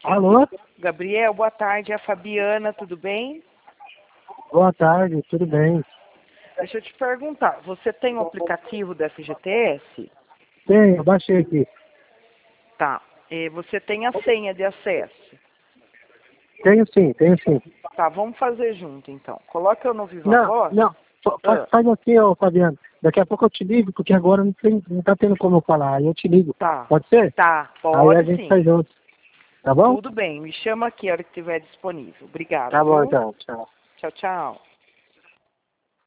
Alô? Gabriel, boa tarde. É a Fabiana, tudo bem? Boa tarde, tudo bem? Deixa eu te perguntar, você tem o aplicativo da FGTS? Tenho, eu baixei aqui. Tá. E você tem a senha de acesso? Tenho sim, tenho sim. Tá, vamos fazer junto então. Coloca eu no Viva Não, Voz. não, faz assim, ô Fabiano. Daqui a pouco eu te ligo, porque agora não tá tendo como eu falar. Aí eu te ligo. Tá. Pode ser? Tá, Aí a pode gente sim. faz junto. Tá bom? Tudo bem, me chama aqui a hora que estiver disponível. Obrigada, Tá bom viu? então, tchau. Tchau, tchau.